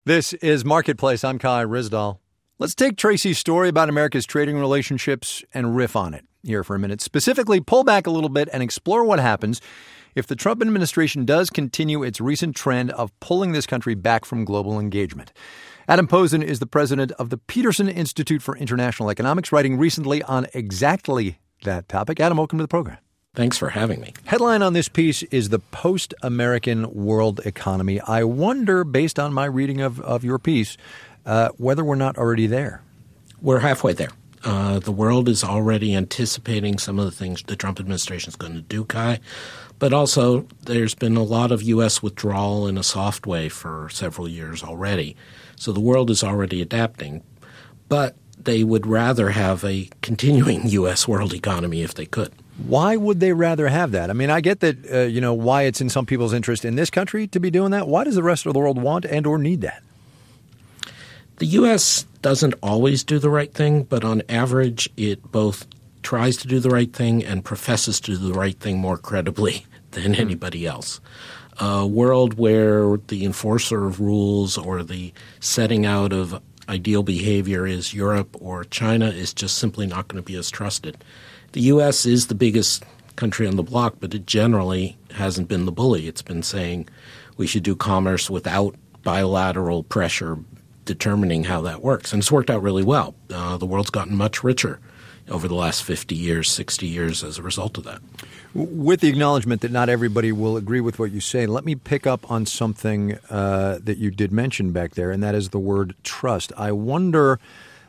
This is Marketplace. I'm Kai Ryssdal. Let's take Tracy's story about America's trading relationships and riff on it here for a minute. Specifically, pull back a little bit and explore what happens if the Trump administration does continue its recent trend of pulling this country back from global engagement. Adam Posen is the president of the Peterson Institute for International Economics, writing recently on exactly that topic. Adam, welcome to the program. Thanks for having me. Headline on this piece is the post-American world economy. I wonder, based on my reading of your piece, whether we're not already there. We're halfway there. The world is already anticipating some of the things the Trump administration is going to do, Kai. But also, there's been a lot of U.S. withdrawal in a soft way for several years already. So the world is already adapting. But they would rather have a continuing U.S. world economy if they could. Why would they rather have that? I mean, I get that, why it's in some people's interest in this country to be doing that. Why does the rest of the world want and or need that? The U.S. doesn't always do the right thing, but on average, it both tries to do the right thing and professes to do the right thing more credibly than anybody else. A world where the enforcer of rules or the setting out of ideal behavior is Europe or China is just simply not going to be as trusted. The U.S. is the biggest country on the block, but it generally hasn't been the bully. It's been saying we should do commerce without bilateral pressure determining how that works. And it's worked out really well. The world's gotten much richer over the last 50 years, 60 years as a result of that. With the acknowledgement that not everybody will agree with what you say, let me pick up on something that you did mention back there, and that is the word trust. I wonder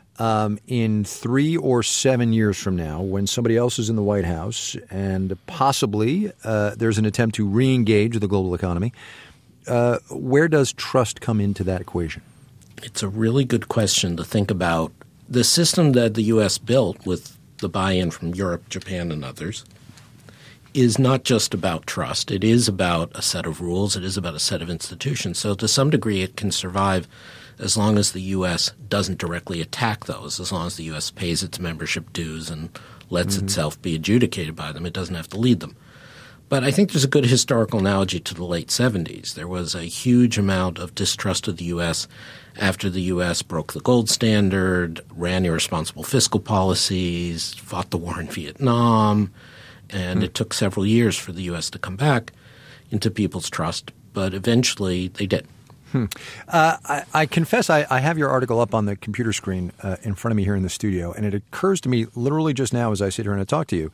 in 3 or 7 years from now, when somebody else is in the White House and possibly there's an attempt to re-engage the global economy, where does trust come into that equation? It's a really good question to think about. The system that the U.S. built with the buy-in from Europe, Japan, and others is not just about trust. It is about a set of rules. It is about a set of institutions. So to some degree, it can survive as long as the U.S. doesn't directly attack those, as long as the U.S. pays its membership dues and lets itself be adjudicated by them. It doesn't have to lead them. But I think there's a good historical analogy to the late 70s. There was a huge amount of distrust of the U.S. after the U.S. broke the gold standard, ran irresponsible fiscal policies, fought the war in Vietnam, and it took several years for the U.S. to come back into people's trust, but eventually they did. I confess I have your article up on the computer screen in front of me here in the studio, and it occurs to me literally just now as I sit here and I talk to you,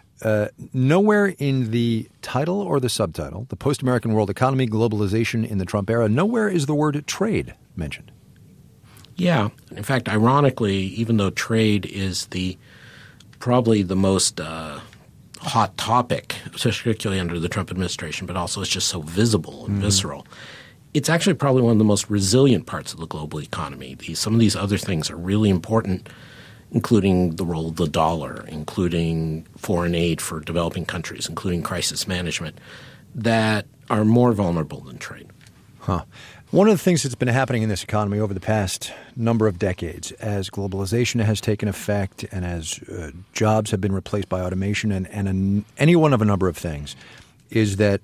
nowhere in the title or the subtitle, the post-American world economy, globalization in the Trump era, nowhere is the word trade mentioned. Yeah. In fact, ironically, even though trade is probably the most hot topic, particularly under the Trump administration, but also it's just so visible and visceral, it's actually probably one of the most resilient parts of the global economy. Some of these other things are really important, including the role of the dollar, including foreign aid for developing countries, including crisis management, that are more vulnerable than trade. One of the things that's been happening in this economy over the past number of decades, as globalization has taken effect and as jobs have been replaced by automation and any one of a number of things, is that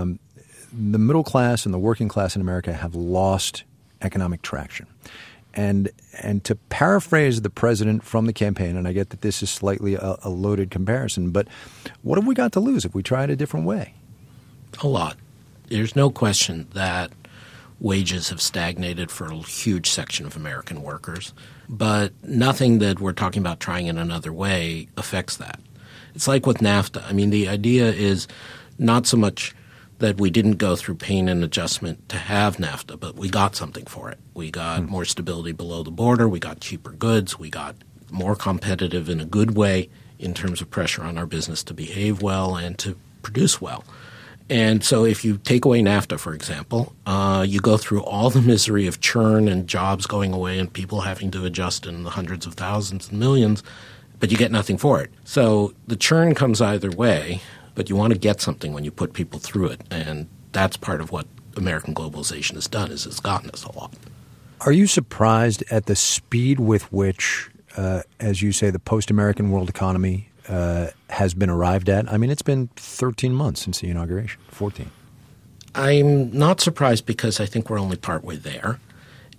the middle class and the working class in America have lost economic traction. And to paraphrase the president from the campaign, and I get that this is slightly a loaded comparison, but what have we got to lose if we try it a different way? A lot. There's no question that wages have stagnated for a huge section of American workers, but nothing that we're talking about trying in another way affects that. It's like with NAFTA. I mean, the idea is not so much that we didn't go through pain and adjustment to have NAFTA, but we got something for it. We got more stability below the border. We got cheaper goods. We got more competitive in a good way in terms of pressure on our business to behave well and to produce well. And so if you take away NAFTA, for example, you go through all the misery of churn and jobs going away and people having to adjust in the hundreds of thousands and millions, but you get nothing for it. So the churn comes either way, but you want to get something when you put people through it. And that's part of what American globalization has done, is it's gotten us a lot. Are you surprised at the speed with which, as you say, the post-American world economy has been arrived at? I mean, it's been 13 months since the inauguration, 14. I'm not surprised because I think we're only partway there.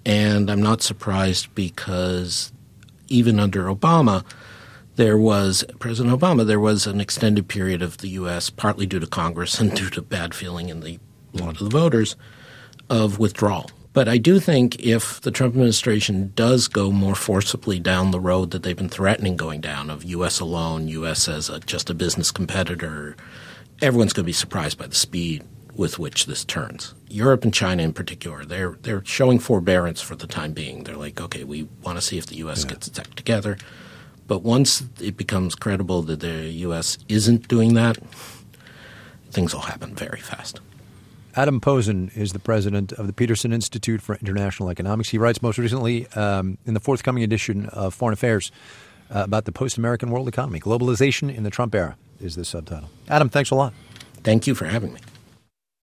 And I'm not surprised because even under Obama, President Obama, there was an extended period of the U.S., partly due to Congress and due to bad feeling in a lot of the voters, of withdrawal. But I do think if the Trump administration does go more forcibly down the road that they've been threatening going down, of U.S. alone, U.S. as just a business competitor, everyone's going to be surprised by the speed with which this turns. Europe and China in particular, they're showing forbearance for the time being. They're like, okay, we want to see if the U.S. gets its act together. But once it becomes credible that the U.S. isn't doing that, things will happen very fast. Adam Posen is the president of the Peterson Institute for International Economics. He writes most recently in the forthcoming edition of Foreign Affairs about the post-American world economy. Globalization in the Trump era is the subtitle. Adam, thanks a lot. Thank you for having me.